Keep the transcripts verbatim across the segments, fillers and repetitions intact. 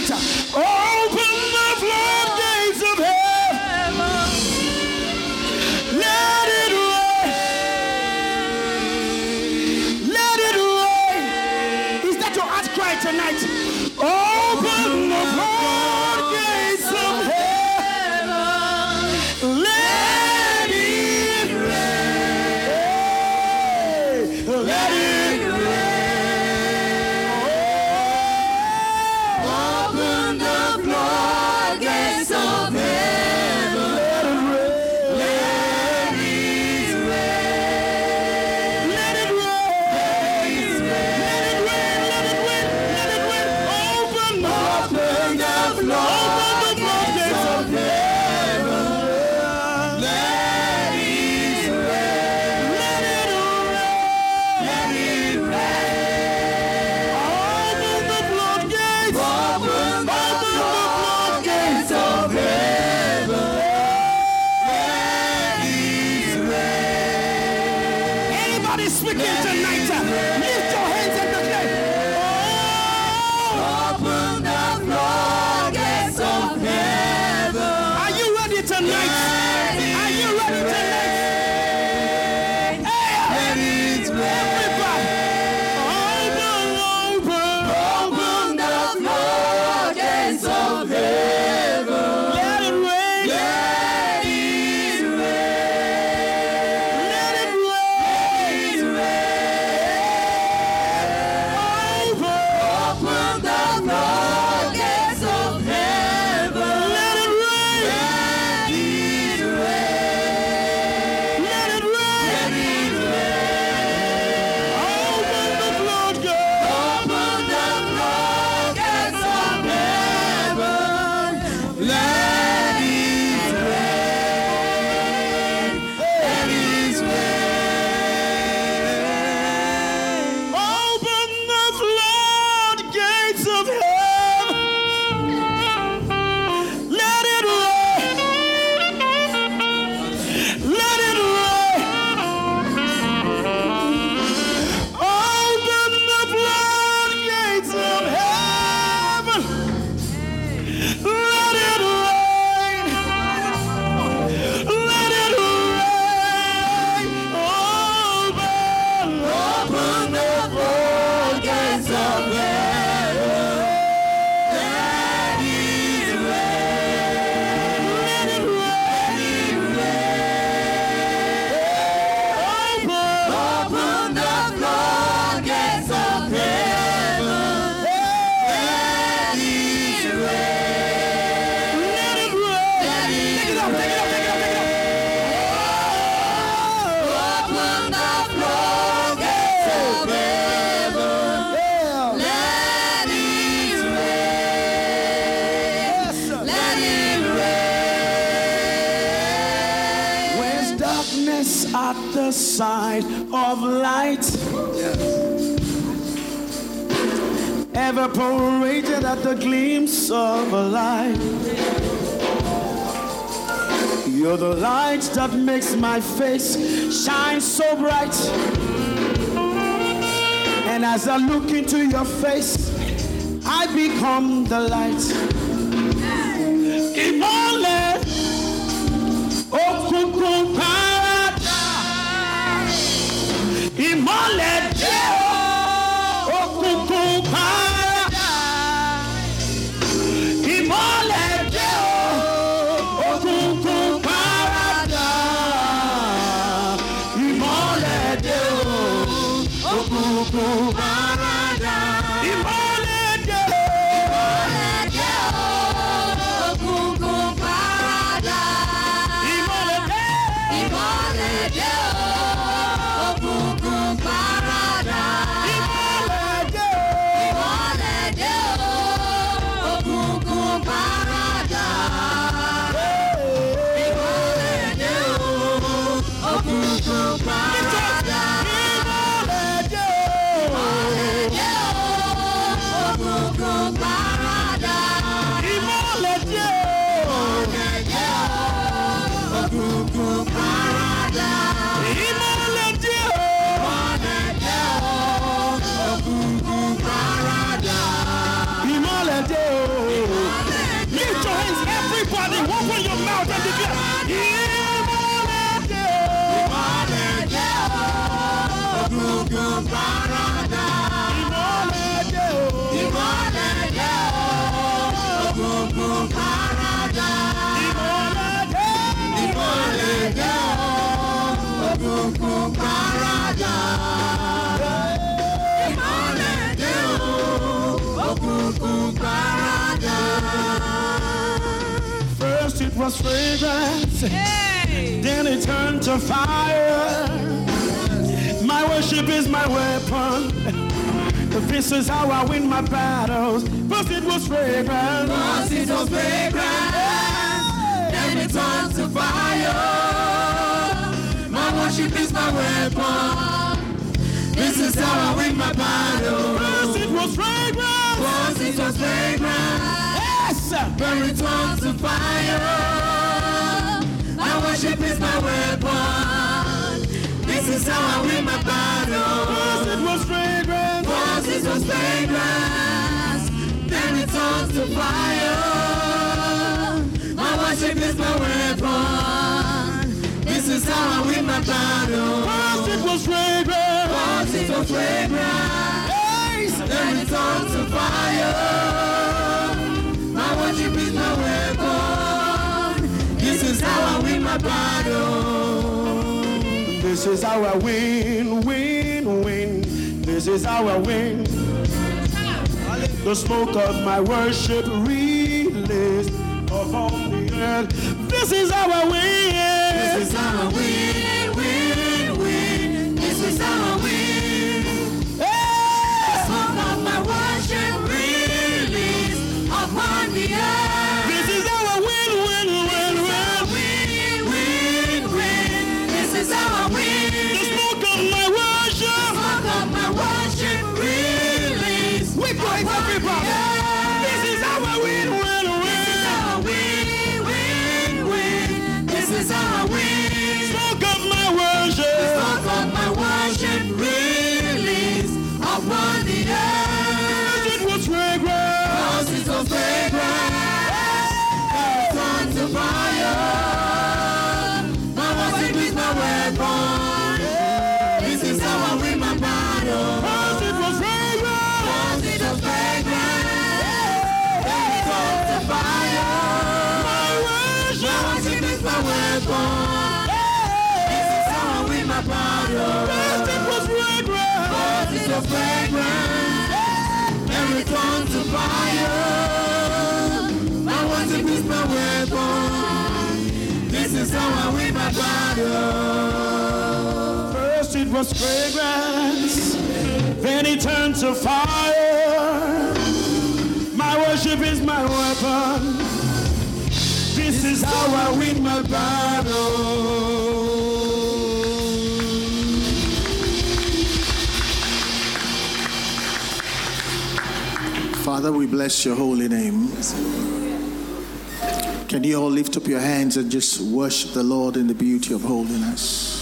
tonight. Open the floodgates of heaven. Let it rain. Let it rain. Is that your heart cry tonight? Open the floodgates of heaven. Let it rain. Let it at the side of light, evaporated at the glimpse of a light. You're the light that makes my face shine so bright. And as I look into your face, I become the light. Imole, okunkun parada. Imole de okunkun parada. Imole de okunkun parada. Imole de okunkun parada. Imole de okunkun parada. Imole de Imole de okunkun parada. Imole de Imole de okunkun parada. Imole de okunkun parada. Imole de Imole de okunkun parada. Imole de Imole de okunkun parada. Imole de Imole de okunkun parada. Imole de was fragrance, Hey. then it turned to fire. My worship is my weapon. This is how I win my battles. First it was fragrance, First it was fragrance, then it turned to fire. My worship is my weapon. This is how I win my battle. first it was fragrance, First it was fragrance, yes, then it turned to fire. My worship is my weapon. This is how I win my battle. first it was fragrance, First it was fragrance, then it turns to fire. My worship is my weapon. This is how I win my battle. first it was fragrance, First it was fragrance, yes, then it turns to fire. My worship is my weapon. This is how I win my battle. this is how I win, win, win. This is how I win. The smoke of my worship released upon the earth. This is how I win. This is how I win, win, win. This is how I win. Hey! Smoke of my worship release upon the earth. This is how I win, win, win, win. Win, win, win. This is how I win. The smoke of my worship. Smoke of my worship release. We praise everybody. This is how I win, win, win. How I win, win, win. This is how I win. Smoke of my worship. Smoke of my worship release upon the earth. It was fragrant. Cause it's so fragrant, turn to fire. My worship is my weapon. This is how I win my battle. First it was fragrant. Cause it's so fragrant, turn to fire. My worship. My worship is my weapon. This is how I win my battle. First it was fragrant. Cause it's so fragrant, every turn to fire. My worship is my weapon. This is how I win my battle. First it was fragrance, then it turned to fire. My worship is my weapon. This is how I win my battle. Father, we bless your holy name. Can you all lift up your hands and just worship the Lord in the beauty of holiness?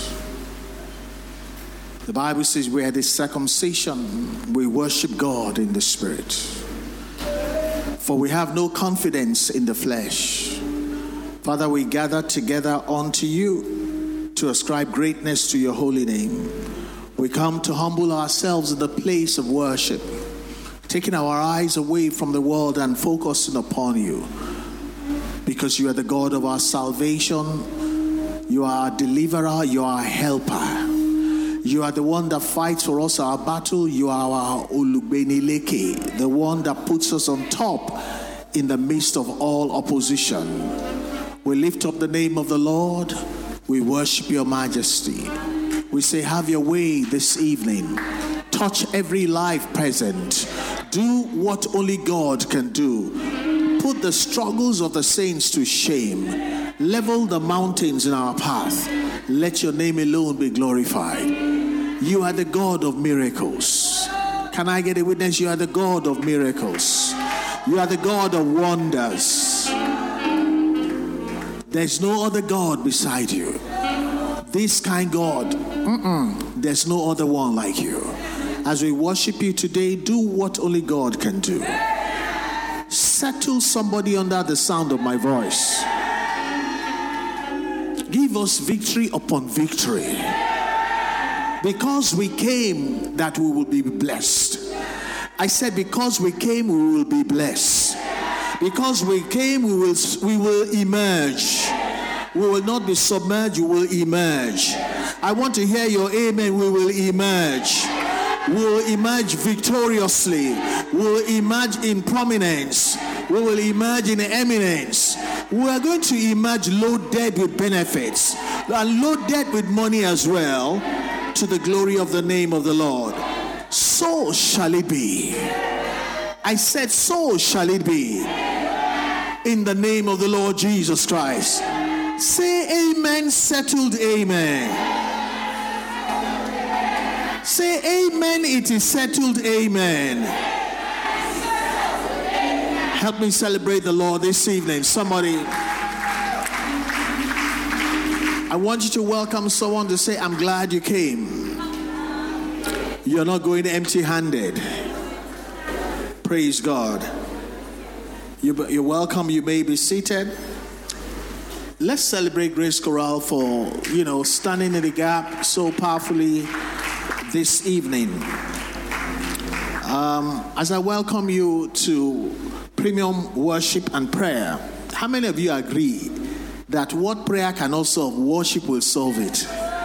The Bible says we had a circumcision. We worship God in the Spirit. For we have no confidence in the flesh. Father, we gather together unto you to ascribe greatness to your holy name. We come to humble ourselves in the place of worship, taking our eyes away from the world and focusing upon you. Because you are the God of our salvation. You are our deliverer. You are our helper. You are the one that fights for us our battle. You are our Olugbenileke, the one that puts us on top in the midst of all opposition. We lift up the name of the Lord. We worship your majesty. We say, have your way this evening. Touch every life present. Do what only God can do. Put the struggles of the saints to shame. Level the mountains in our path. Let your name alone be glorified. You are the God of miracles. Can I get a witness? You are the God of miracles. You are the God of wonders. There's no other God beside you. This kind God, mm-mm, there's no other one like you. As we worship you today, do what only God can do. Settle somebody under the sound of my voice. Give us victory upon victory. Because we came, that we will be blessed. I said, because we came, we will be blessed. Because we came, we will we will emerge. We will not be submerged, we will emerge. I want to hear your amen. We will emerge. We will emerge victoriously. We will emerge in prominence. We will emerge in eminence. We are going to emerge loaded with benefits and loaded with money as well, to the glory of the name of the Lord. So shall it be. I said, so shall it be. In the name of the Lord Jesus Christ. Say amen, settled amen. Say amen, it is settled amen. Help me celebrate the Lord this evening. Somebody, I want you to welcome someone to say, I'm glad you came. You're not going empty-handed. Praise God. You're welcome. You may be seated. Let's celebrate Grace Chorale for, you know, standing in the gap so powerfully this evening. Um, as I welcome you to Premium Worship and Prayer, how many of you agree that what prayer cannot solve, worship will solve it?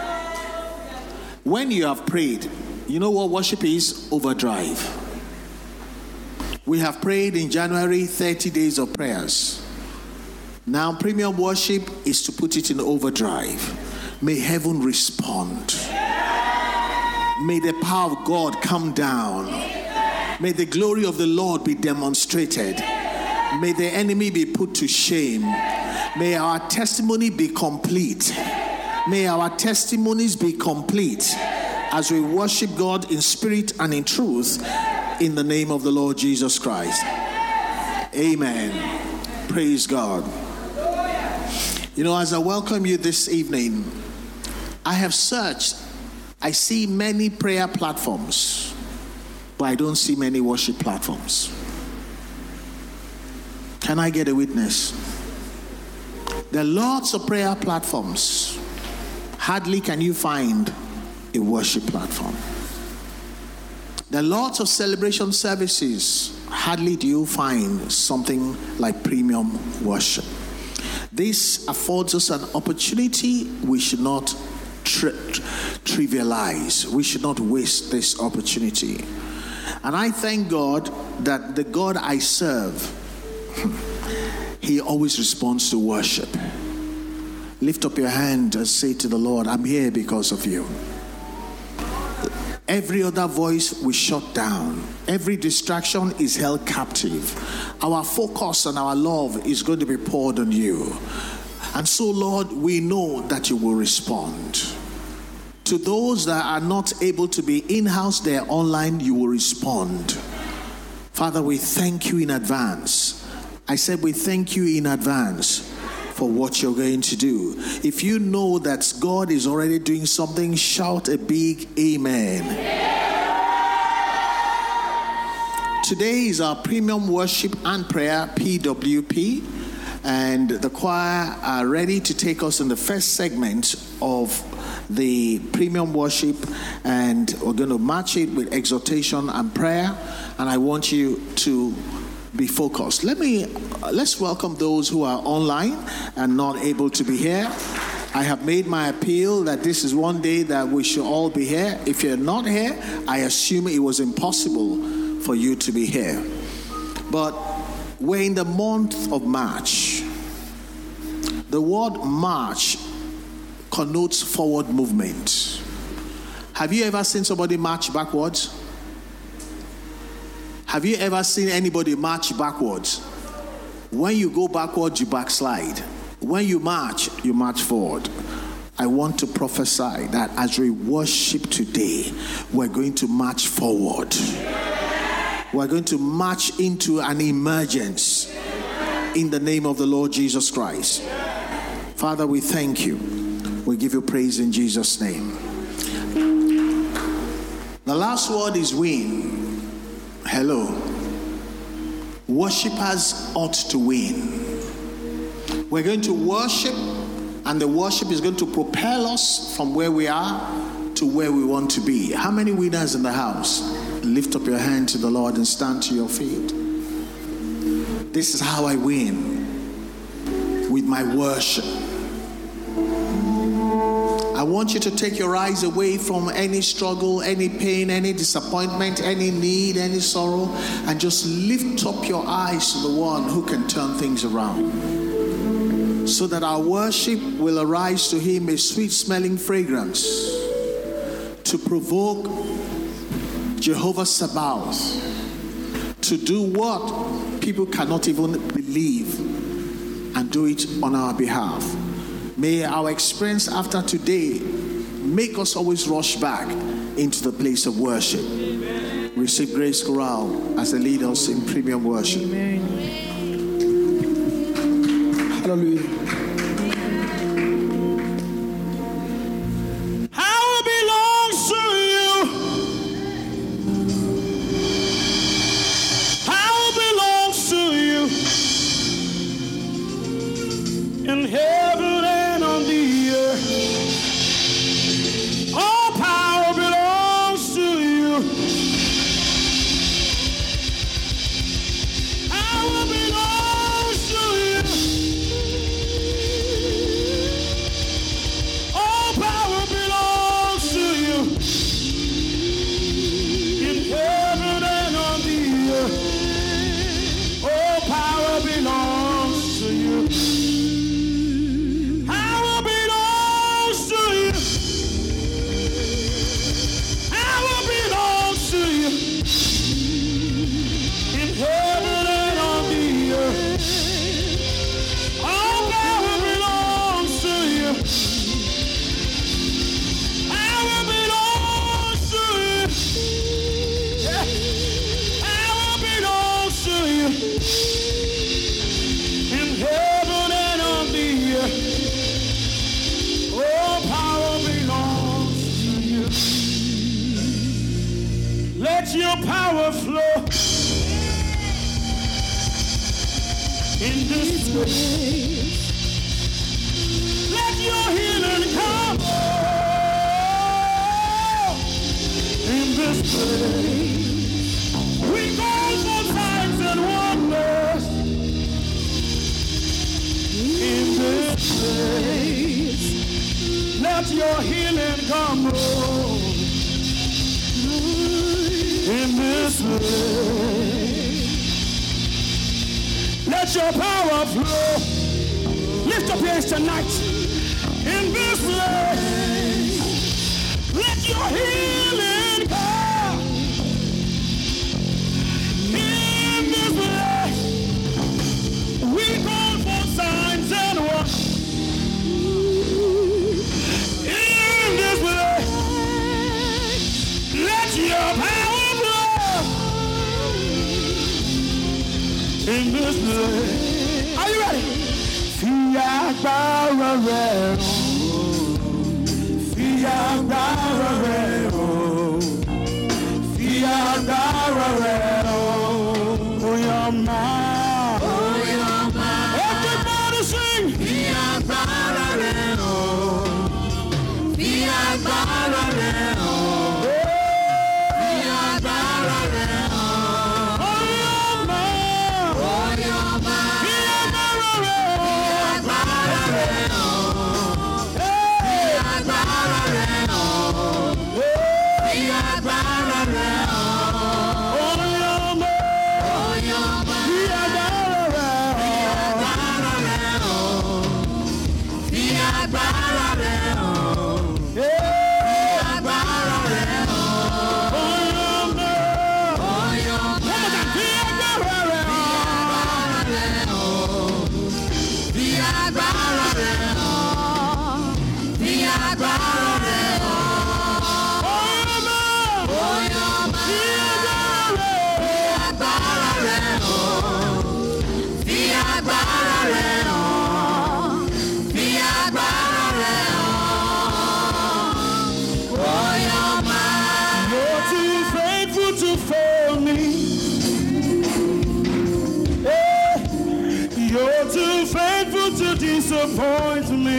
When you have prayed, you know what worship is? Overdrive. We have prayed in January thirty days of prayers. Now premium worship is to put it in overdrive. May heaven respond. May the power of God come down. May the glory of the Lord be demonstrated. May the enemy be put to shame. May our testimony be complete. May our testimonies be complete as we worship God in spirit and in truth, in the name of the Lord Jesus Christ. Amen. Praise God. You know, as I welcome you this evening, I have searched. I see many prayer platforms, but I don't see many worship platforms. Can I get a witness? There are lots of prayer platforms. Hardly can you find a worship platform. There are lots of celebration services. Hardly do you find something like premium worship. This affords us an opportunity we should not tri- trivialize. We should not waste this opportunity. And I thank God that the God I serve, He always responds to worship. Lift up your hand and say to the Lord, I'm here because of you. Every other voice we shut down. Every distraction is held captive. Our focus and our love is going to be poured on you. And so, Lord, we know that you will respond. To those that are not able to be in-house, they are online, you will respond. Father, we thank you in advance. I said we thank you in advance for what you're going to do. If you know that God is already doing something, shout a big amen. Today is our Premium Worship and Prayer, P W P, and the choir are ready to take us in the first segment of the Premium Worship, and we're going to match it with exhortation and prayer, and I want you to be focused. Let me, uh, let's welcome those who are online and not able to be here. I have made my appeal that this is one day that we should all be here. If you're not here, I assume it was impossible for you to be here. But we're in the month of March. The word March connotes forward movement. Have you ever seen somebody march backwards? Have you ever seen anybody march backwards? When you go backwards, you backslide. When you march, you march forward. I want to prophesy that as we worship today, we're going to march forward. We're going to march into an emergence in the name of the Lord Jesus Christ. Father, we thank you. We give you praise in Jesus' name. The last word is win. Hello. Worshippers ought to win. We're going to worship, and the worship is going to propel us from where we are to where we want to be. How many winners in the house? Lift up your hand to the Lord and stand to your feet. This is how I win, with my worship. I want you to take your eyes away from any struggle, any pain, any disappointment, any need, any sorrow, and just lift up your eyes to the one who can turn things around. so that our worship will arise to him a sweet-smelling fragrance, to provoke Jehovah Sabaoth to do what people cannot even believe and do it on our behalf. May our experience after today make us always rush back into the place of worship. Amen. Receive Grace Chorale as they lead us in premium worship. Amen. Hallelujah. How belongs to you? How belongs to you? In heaven and on the earth, all power belongs to you. Power belongs to you. All power belongs to you. In heaven and on the earth, all power belongs to you. Let your power flow in this place. Let your healing come in this place. We call for signs and wonders in this place. Let your healing come in this place. Let your power flow. Lift up your hands tonight. In this place. Let your healing come. In this place. We call for signs and wonders. In this place. Let your power in this place. Are you ready? Fi agbára rẹ̀ hàn. Fi agbára rẹ̀ hàn. Fi agbára rẹ̀ hàn. Oyama. Oyama. Everybody sing. Fi agbára rẹ̀ hàn. Fi agbára rẹ̀ hàn. You're too faithful to disappoint me.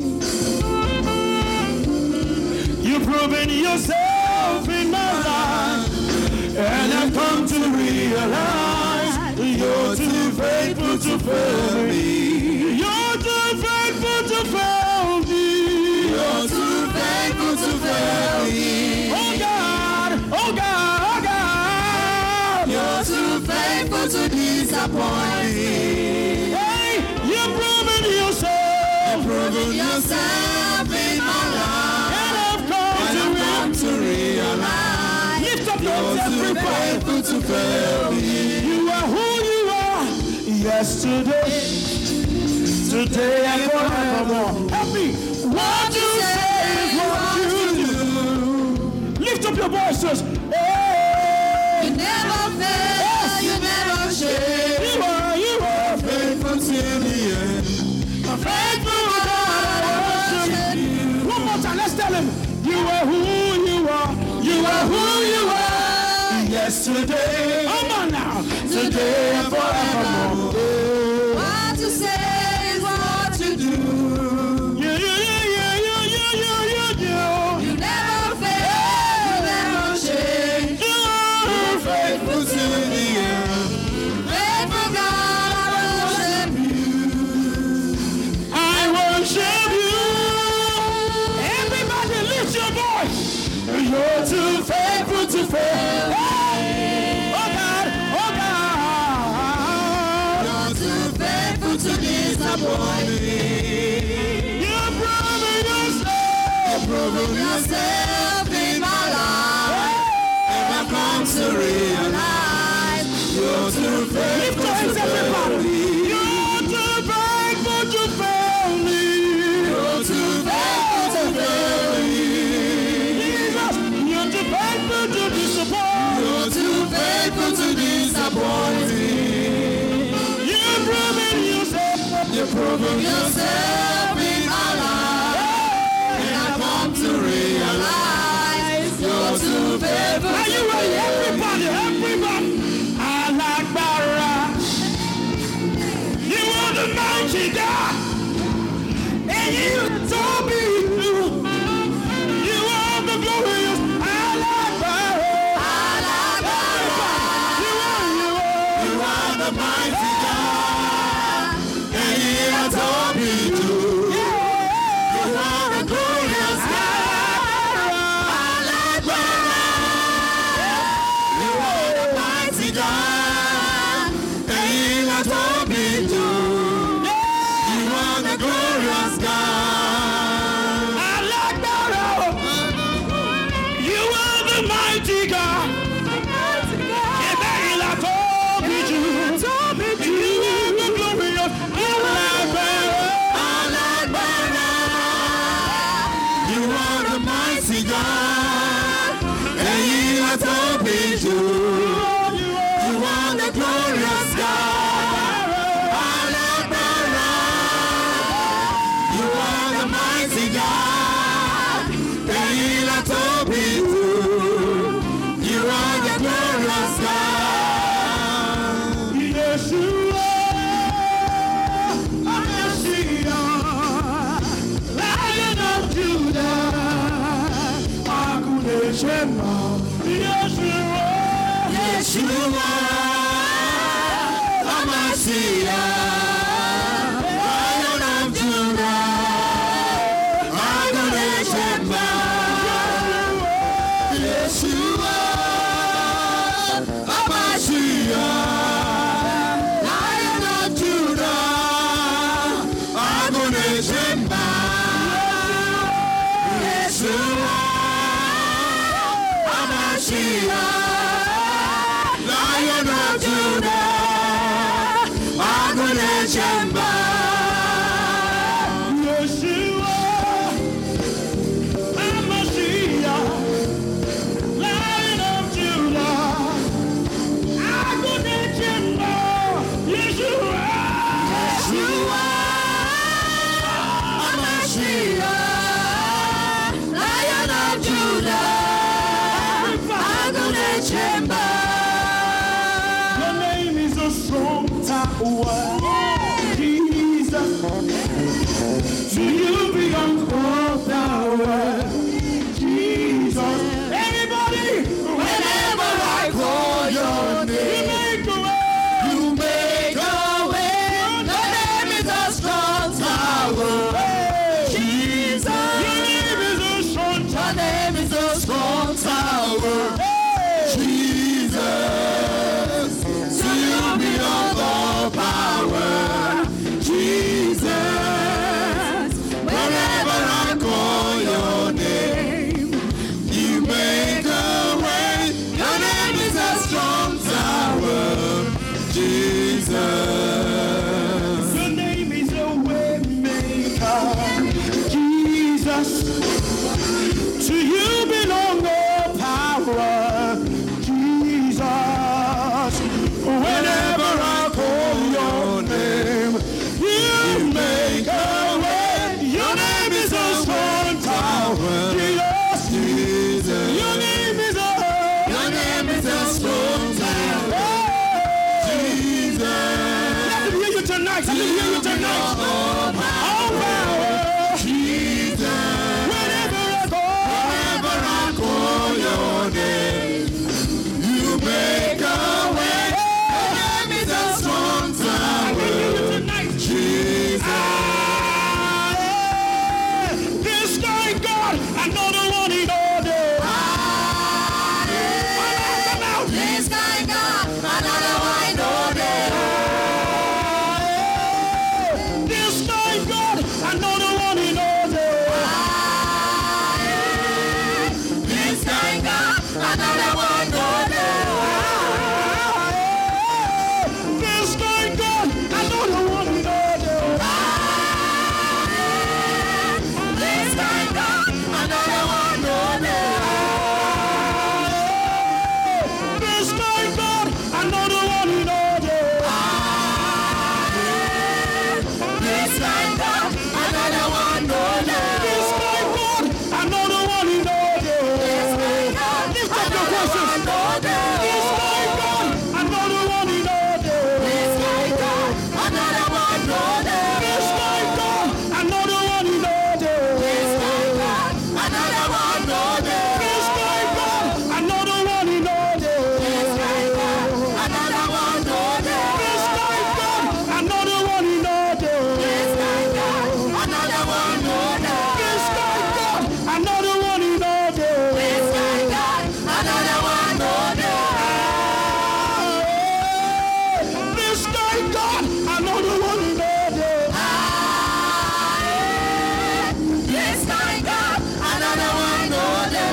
You've proven yourself in my life, and I've come to realize you're too faithful to fail me. You're too faithful to fail me. You're too faithful to fail me. Oh God, oh God, oh God. You're too faithful to disappoint me. You've proven yourself. proven yourself in my life. And I've come, And to, I've come to realize lift up your you're too everybody. faithful to fail me. You are who you are. Yesterday, today, and forevermore. Help me. What you say is what you do. Lift up your voices. Hey. You never fail, you never shame. You are, you are Faithful till the end. a faithful God. I worship you. One more time, let's tell him. You are who you are. You are who you are. Yesterday, come on now. Today and forevermore. What you say is what you do. Yeah, yeah, yeah, yeah, yeah, yeah, yeah, yeah. You never fail, you never change. You are Faithful till the end. Faithful God, I worship you. I worship you. Everybody lift your voice. You're too faithful to fail. Hey! Oh God, oh God. You're too faithful to disappoint me. You've proven yourself. Prove yourself in my life. And I've come to realize you're too Lift faithful your to hands, fail everybody. me. You're too faithful to fail me. You're too faithful to fail me. Jesus, you're too faithful to disappoint. You're too faithful to disappoint me. You've proven yourself. You've proven yourself in my life. And I've come to realize you're too faithful Are to you ready? fail me. Everybody, everybody. I like Barra. You are the mighty God. And you told me to. You are the glorious. I like Barra. I like Barra. You are, you are. You are the mighty God. And you have told me to. You are the glorious God. I like Barra. You are the mighty God. And you have told me to. You are the glorious God. I like Barra. You are the mighty God. And then I told me to. You are the glorious. I like Barra. I like Barra. You are the mighty God. And you have told me to. You are the glorious God. I like Barra. You are the mighty God. And you have told me to. You are the glorious God. Yes, you are. Messiah, Lion of Judah. Hakuna Shema. Yes, you are. Yeshua, Amasiah, Lion of Judah, Adonai Shema. Yeshua, Amasiah, Lion of Judah, Adonai Shema. Yeshua, Amasiah, Lion of Judah, Adonai Shema. Yes, you are. Messiah, Lion of Judah. Hakuna Shema. Yes, you are. Yeshua, Amasiah, Lion of Judah, Adonai Shema. Your name is a strong tower. Jesus. To you belong all power. Jesus. Everybody. Whenever I call your You name, make a way. you make a way. Your name is a strong tower. Jesus, Your name is a strong your tower. name is a strong tower. Jesus, to you belong all power. Jesus, To you belong all power, Jesus. Whenever I call your name, you make a way. Your name is a strong tower, Jesus. Jesus. Your name is a, your name is a strong tower, Jesus. Let me hear you tonight. Let me hear you tonight. All power, Jesus. Whenever I call, whenever I call your name, you make a way. Your name is a strong tower, Jesus. Ah, yeah. This guy God, another one in order. Ah, yeah. Come out. This guy God, another one in order. Ah, yeah. This guy God, another one in order. Ah, yeah. This guy God, another one in order. Ah, yeah. This guy God, another one in order. Ah, yeah. This guy God, another one in order. This guy God, another one in order. Ah, yeah. This guy God, another one in order. This guy God, another one in order. This guy God, Lift up your another voices. one in order. This guy God, another one in order. This guy God, another one in order. This guy God, another one in order. This guy God, another one in order. This guy God, another one in order. This guy God, another one in order. This guy God, another one in order. This guy God, another one in order. This guy God, another one in order. This guy God, another one in order. This guy God, another one in order. Ah, yeah. This guy God, another one in order.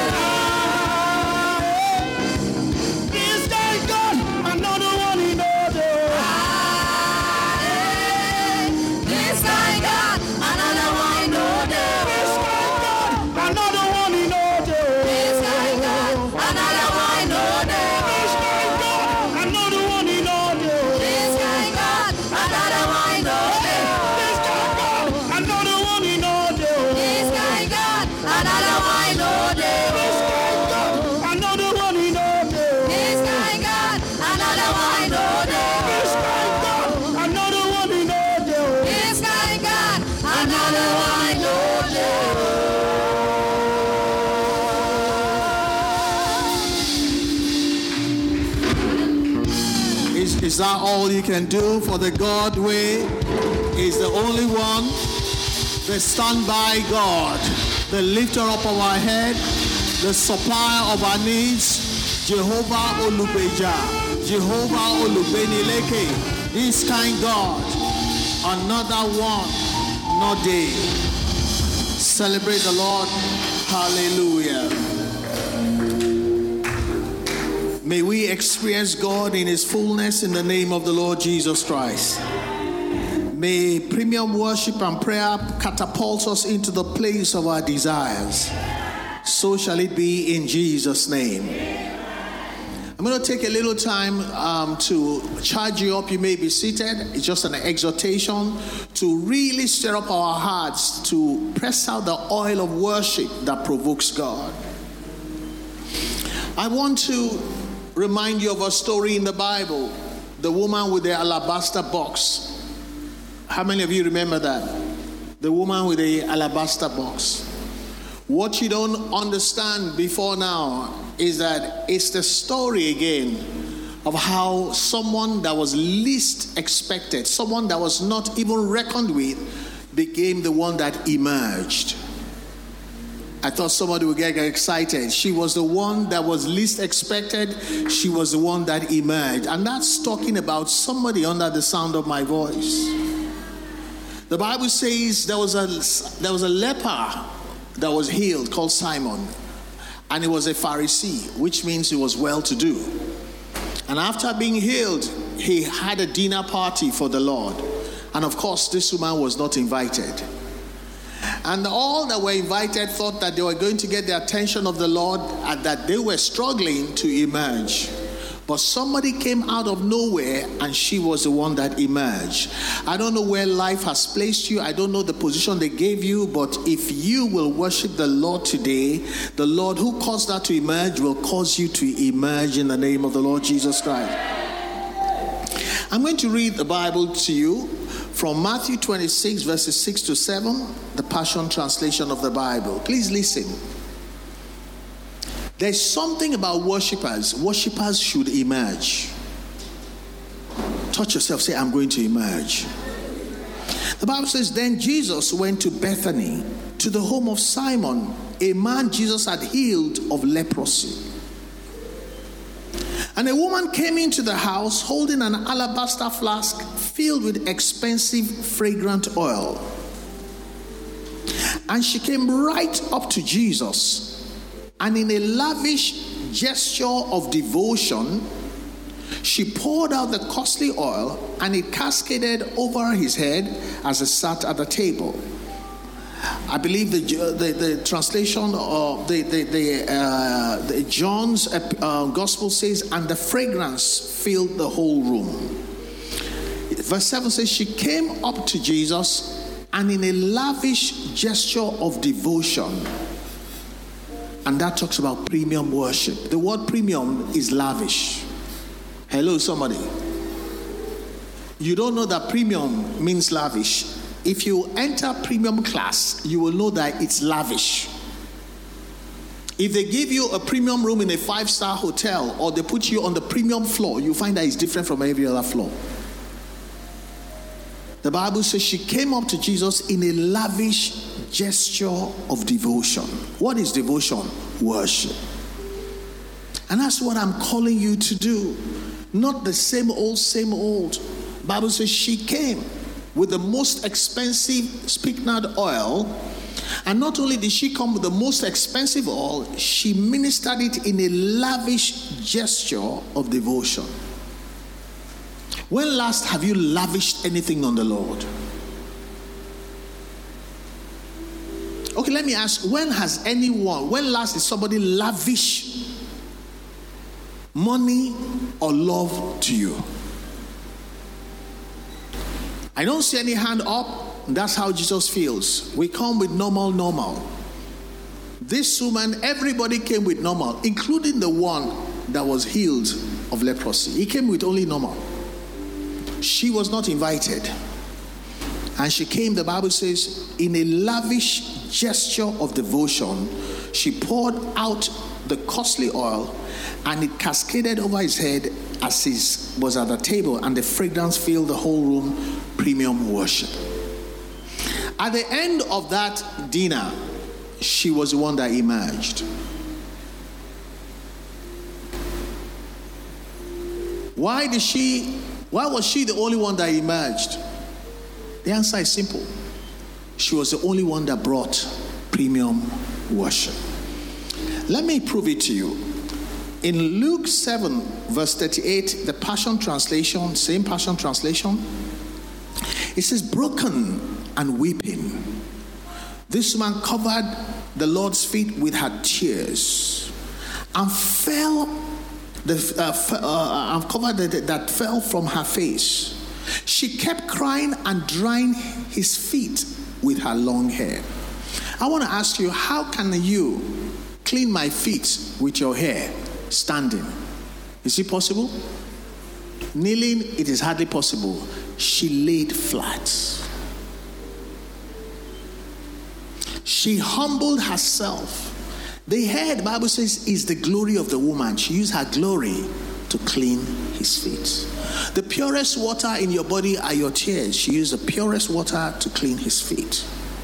This guy God, another one in order. Ah, yeah. This guy God, another one in order. This guy God, another one in order. This guy God, another one in order. This guy God, another one in order. This guy God, another one in order. This guy God, another one in order. This guy God, another one in order. This guy God, another one in order. This guy God, another one in order. This guy God, another one in order. This guy God, another one in order. Is, is that all you can do for the God way? Is the only one, the standby God, the lifter up of our head, the supplier of our needs, Jehovah Olubeja, Jehovah Olubenileke, this kind God, another one, not day. Celebrate the Lord. Hallelujah. May we experience God in His fullness in the name of the Lord Jesus Christ. May premium worship and prayer catapult us into the place of our desires. So shall it be in Jesus' name. I'm going to take a little time um, to charge you up. You may be seated. It's just an exhortation to really stir up our hearts to press out the oil of worship that provokes God. I want to remind you of a story in the Bible, the woman with the alabaster box. How many of you remember that? The woman with the alabaster box. What you don't understand before now is that it's the story again of how someone that was least expected, someone that was not even reckoned with, became the one that emerged. I thought somebody would get excited. She was the one that was least expected. She was the one that emerged. And that's talking about somebody under the sound of my voice. The Bible says there was a, there was a leper that was healed called Simon. And he was a Pharisee, which means he was well-to-do. And after being healed, he had a dinner party for the Lord. And of course, this woman was not invited. And all that were invited thought that they were going to get the attention of the Lord and that they were struggling to emerge. But somebody came out of nowhere and she was the one that emerged. I don't know where life has placed you. I don't know the position they gave you. But if you will worship the Lord today, the Lord who caused that to emerge will cause you to emerge in the name of the Lord Jesus Christ. I'm going to read the Bible to you from Matthew twenty-six, verses six to seven, the Passion Translation of the Bible. Please listen. There's something about worshipers. Worshipers should emerge. Touch yourself, say, I'm going to emerge. The Bible says, then Jesus went to Bethany, to the home of Simon, a man Jesus had healed of leprosy. And a woman came into the house holding an alabaster flask filled with expensive fragrant oil. And she came right up to Jesus. And in a lavish gesture of devotion, she poured out the costly oil and it cascaded over his head as he sat at the table. I believe the the, the translation of the the, the, uh, the John's uh, gospel says, and the fragrance filled the whole room. Verse seven says, she came up to Jesus and in a lavish gesture of devotion. And that talks about premium worship. The word premium is lavish. Hello, somebody. You don't know that premium means lavish. If you enter premium class, you will know that it's lavish. If they give you a premium room in a five-star hotel or they put you on the premium floor, you find that it's different from every other floor. The Bible says she came up to Jesus in a lavish gesture of devotion. What is devotion? Worship. And that's what I'm calling you to do. Not the same old, same old. The Bible says she came with the most expensive spikenard oil. And not only did she come with the most expensive oil, she ministered it in a lavish gesture of devotion. When last have you lavished anything on the Lord? Okay, let me ask, when has anyone, when last did somebody lavish money or love to you? I don't see any hand up. That's how Jesus feels. We come with normal, normal. This woman, everybody came with normal, including the one that was healed of leprosy. He came with only normal. She was not invited. And she came, the Bible says, in a lavish gesture of devotion. She poured out the costly oil and it cascaded over his head as he was at the table, and the fragrance filled the whole room. Premium worship. At the end of that dinner, she was the one that emerged. Why did she, why was she the only one that emerged? The answer is simple. She was the only one that brought premium worship. Let me prove it to you. In Luke seven, verse thirty-eight, the Passion Translation, same Passion Translation, it says, broken and weeping, this woman covered the Lord's feet with her tears and fell, the uh, f- uh, and covered the, that fell from her face. She kept crying and drying his feet with her long hair. I want to ask you, how can you clean my feet with your hair standing? Is it possible? Kneeling, it is hardly possible. She laid flat. She humbled herself. The hair, the Bible says, is the glory of the woman. She used her glory to clean his feet. The purest water in your body are your tears. She used the purest water to clean his feet.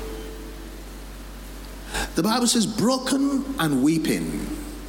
The Bible says, broken and weeping.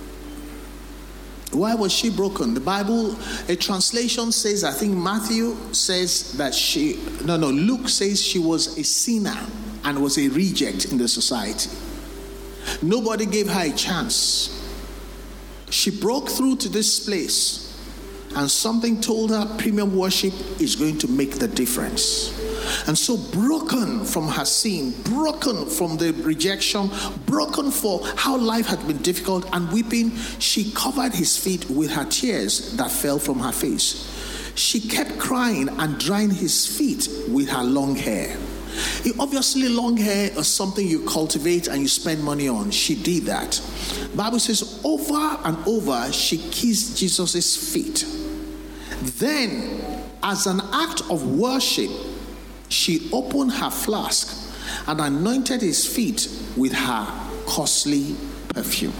Why was she broken? The Bible, a translation says, I think Matthew says that she, no, no, Luke says she was a sinner and was a reject in the society. Nobody gave her a chance. She broke through to this place, and something told her premium worship is going to make the difference. And so broken from her sin, broken from the rejection, broken for how life had been difficult and weeping, she covered his feet with her tears that fell from her face. She kept crying and drying his feet with her long hair. Obviously, long hair is something you cultivate and you spend money on. She did that. The Bible says over and over she kissed Jesus' feet. Then, as an act of worship, she opened her flask and anointed his feet with her costly perfume.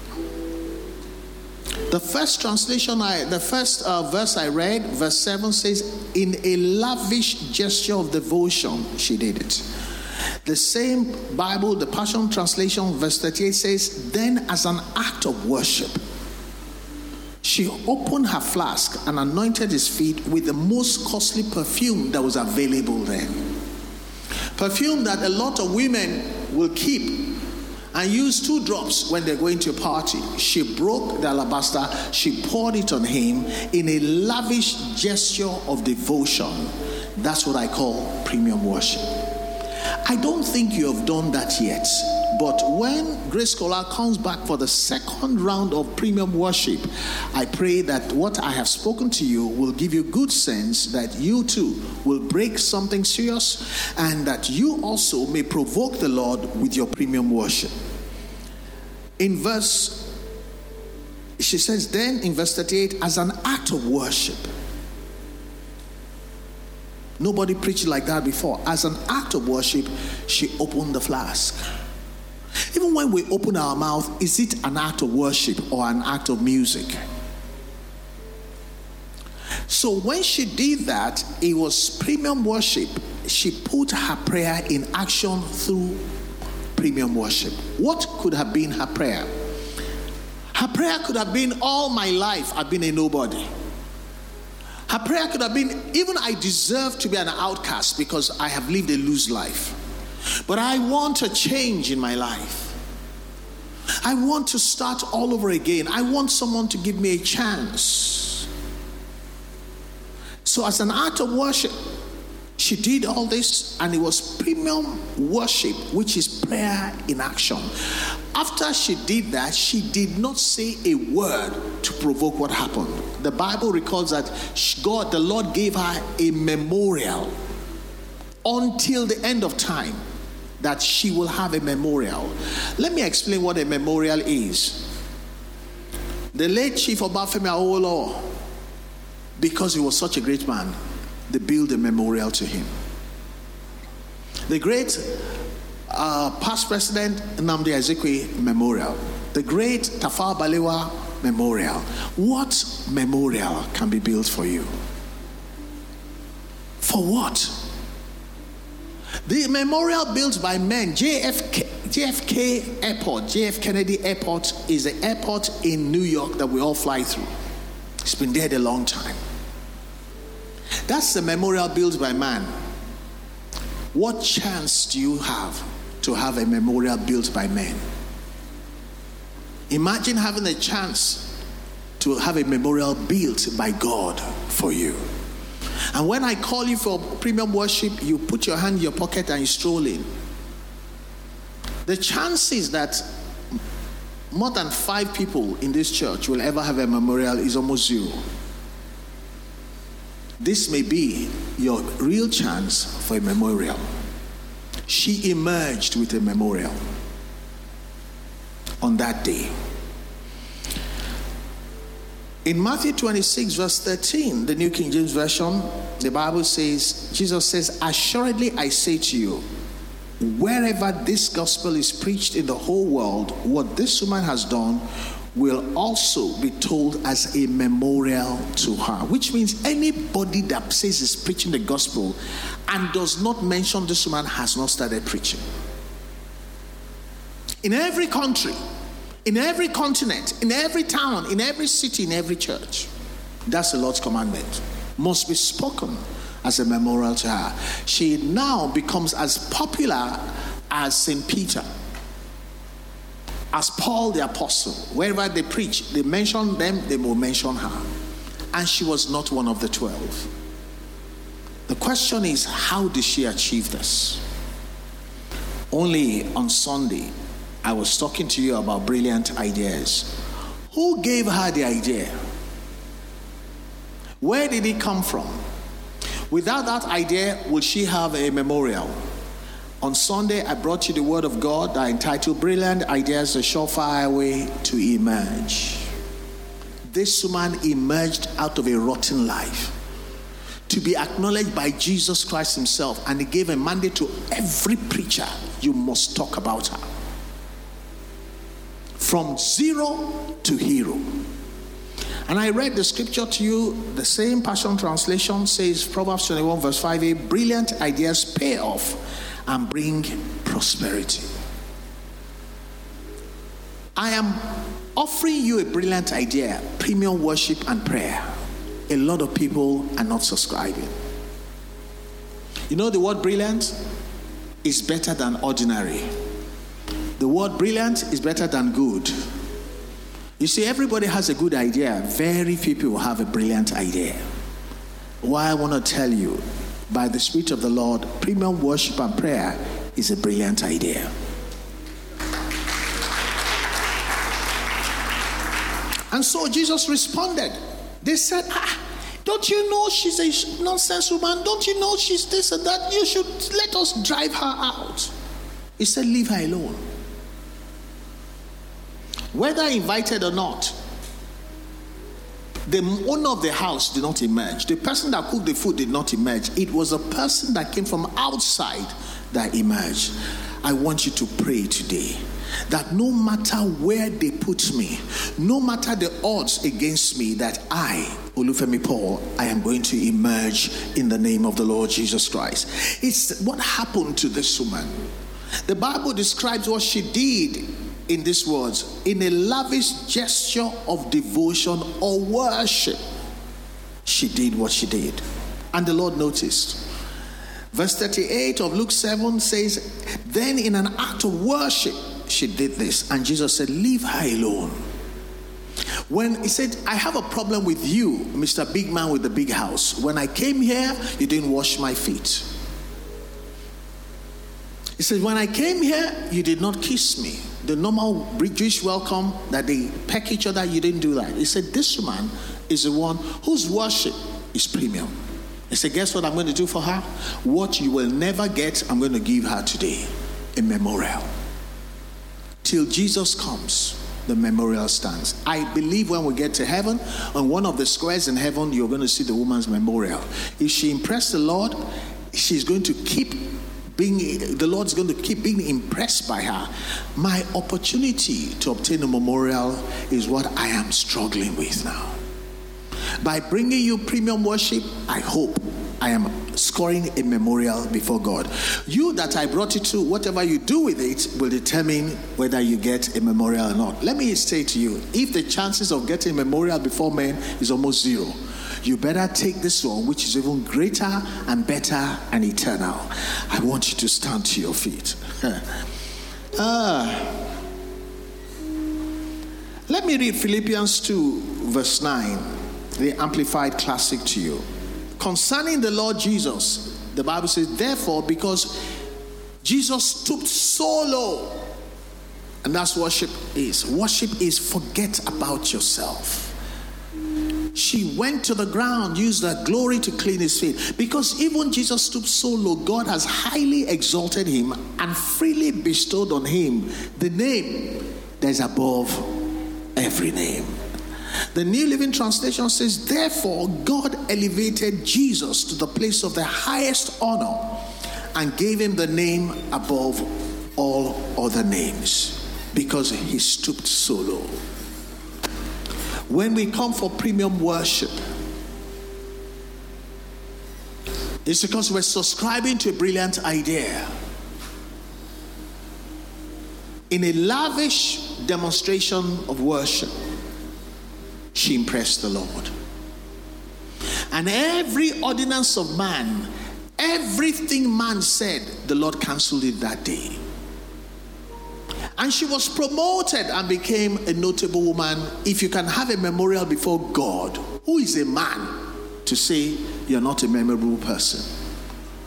The first translation, I, the first uh, verse I read, verse seven says, in a lavish gesture of devotion, she did it. The same Bible, the Passion Translation, verse thirty-eight says, then as an act of worship, she opened her flask and anointed his feet with the most costly perfume that was available then. Perfume that a lot of women will keep and use two drops when they're going to a party. She broke the alabaster, she poured it on him in a lavish gesture of devotion. That's what I call premium worship. I don't think you have done that yet, but when Grace Scholar comes back for the second round of premium worship, I pray that what I have spoken to you will give you good sense that you too will break something serious and that you also may provoke the Lord with your premium worship. In verse, she says, then in verse thirty-eight, as an act of worship. Nobody preached like that before. As an act of worship, she opened the flask. Even when we open our mouth, is it an act of worship or an act of music? So when she did that, it was premium worship. She put her prayer in action through premium worship. What could have been her prayer? Her prayer could have been, all my life I've been a nobody. Her prayer could have been, even I deserve to be an outcast because I have lived a loose life. But I want a change in my life. I want to start all over again. I want someone to give me a chance. So as an act of worship, she did all this, and it was premium worship, which is prayer in action. After she did that, she did not say a word to provoke what happened. The Bible records that God, the Lord, gave her a memorial until the end of time, that she will have a memorial. Let me explain what a memorial is. The late Chief Obafemi Awolowo, because he was such a great man, they built a memorial to him. The great uh, past president Nnamdi Azikiwe memorial. The great Tafawa Balewa memorial. What memorial can be built for you? For what? The memorial built by men. J F K, J F K Airport, J F Kennedy Airport is the airport in New York that we all fly through. It's been dead a long time. That's the memorial built by man. What chance do you have to have a memorial built by men? Imagine having a chance to have a memorial built by God for you. And when I call you for premium worship, you put your hand in your pocket and you stroll in. The chances that more than five people in this church will ever have a memorial is almost zero. This may be your real chance for a memorial. She emerged with a memorial on that day. In Matthew twenty-six, verse thirteen, the New King James Version, the Bible says, Jesus says, assuredly I say to you, wherever this gospel is preached in the whole world, what this woman has done will also be told as a memorial to her. Which means anybody that says he's preaching the gospel and does not mention this woman has not started preaching. In every country, in every continent, in every town, in every city, in every church, that's the Lord's commandment. Must be spoken as a memorial to her. She now becomes as popular as Saint Peter, as Paul the Apostle. Wherever they preach, they mention them, they will mention her. And she was not one of the twelve. The question is, how did she achieve this? Only on Sunday, I was talking to you about brilliant ideas. Who gave her the idea? Where did it come from? Without that idea, will she have a memorial? On Sunday, I brought you the word of God that entitled Brilliant Ideas, a Surefire Way to Emerge. This woman emerged out of a rotten life to be acknowledged by Jesus Christ himself, and he gave a mandate to every preacher: you must talk about her. From zero to hero. And I read the scripture to you. The same Passion Translation says, Proverbs twenty-one verse five a, brilliant ideas pay off and bring prosperity. I am offering you a brilliant idea: premium worship and prayer. A lot of people are not subscribing. You know, the word brilliant is better than ordinary. The word brilliant is better than good. You see, everybody has a good idea. Very few people have a brilliant idea. Why I want to tell you, by the Spirit of the Lord, premium worship and prayer is a brilliant idea. And so Jesus responded. They said, ah, don't you know she's a nonsense woman? Don't you know she's this and that? You should let us drive her out. He said, leave her alone. Whether invited or not, the owner of the house did not emerge. The person that cooked the food did not emerge. It was a person that came from outside that emerged. I want you to pray today that no matter where they put me, no matter the odds against me, that I, Olufemi Paul, I am going to emerge in the name of the Lord Jesus Christ. It's what happened to this woman. The Bible describes what she did in these words: in a lavish gesture of devotion or worship, she did what she did. And the Lord noticed. Verse thirty-eight of Luke seven says, then in an act of worship, she did this. And Jesus said, leave her alone. When he said, I have a problem with you, Mister Big Man with the big house. When I came here, you didn't wash my feet. He said, when I came here, you did not kiss me. The normal Jewish welcome that they peck each other, you didn't do that. He said, this woman is the one whose worship is premium. He said, guess what I'm going to do for her? What you will never get, I'm going to give her today. A memorial. Till Jesus comes, the memorial stands. I believe when we get to heaven, on one of the squares in heaven, you're going to see the woman's memorial. If she impressed the Lord, she's going to keep being, the Lord's going to keep being impressed by her. My opportunity to obtain a memorial is what I am struggling with now. By bringing you premium worship, I hope I am scoring a memorial before God. You that I brought it to, whatever you do with it will determine whether you get a memorial or not. Let me say to you, if the chances of getting a memorial before men is almost zero, you better take this one, which is even greater and better and eternal. I want you to stand to your feet. ah. Let me read Philippians two, verse nine, the Amplified Classic to you. Concerning the Lord Jesus, the Bible says, therefore, because Jesus stooped so low, and that's worship is. Worship is forget about yourself. She went to the ground, used her glory to clean his feet. Because even Jesus stooped so low, God has highly exalted him and freely bestowed on him the name that is above every name. The New Living Translation says, therefore, God elevated Jesus to the place of the highest honor and gave him the name above all other names, because he stooped so low. When we come for premium worship, it's because we're subscribing to a brilliant idea. In a lavish demonstration of worship, she impressed the Lord. And every ordinance of man, everything man said, the Lord cancelled it that day. And she was promoted and became a notable woman. If you can have a memorial before God, who is a man to say you're not a memorable person?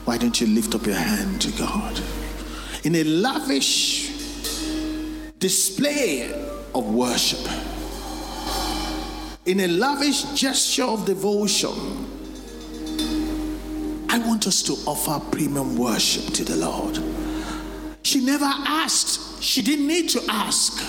Why don't you lift up your hand to God? In a lavish display of worship, in a lavish gesture of devotion, I want us to offer premium worship to the Lord. She never asked. She didn't need to ask.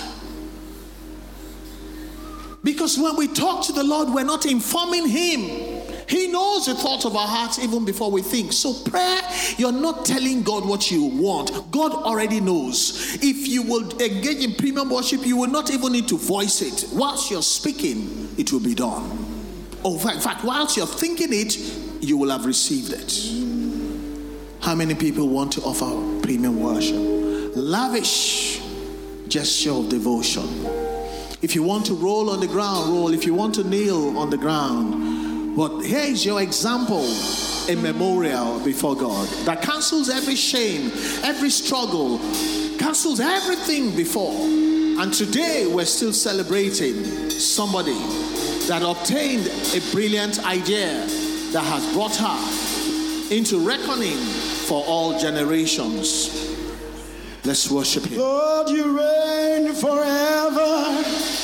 Because when we talk to the Lord, we're not informing Him. He knows the thoughts of our hearts even before we think. So prayer, you're not telling God what you want. God already knows. If you will engage in premium worship, you will not even need to voice it. Whilst you're speaking, it will be done. Oh, in fact, whilst you're thinking it, you will have received it. How many people want to offer premium worship? Lavish gesture of devotion. If you want to roll on the ground, roll. If you want to kneel on the ground. But here is your example, a memorial before God that cancels every shame, every struggle, cancels everything before. And today we're still celebrating somebody that obtained a brilliant idea that has brought her into reckoning for all generations. Let's worship Him. Lord, you reign forever.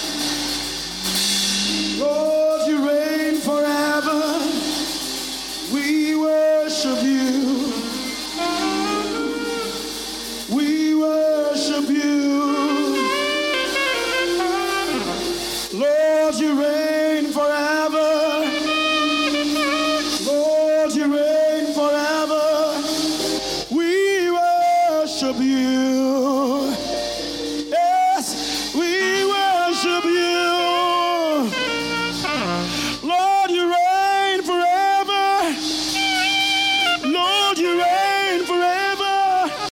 Lord, you reign forever. We worship you. We worship you. Lord, you reign.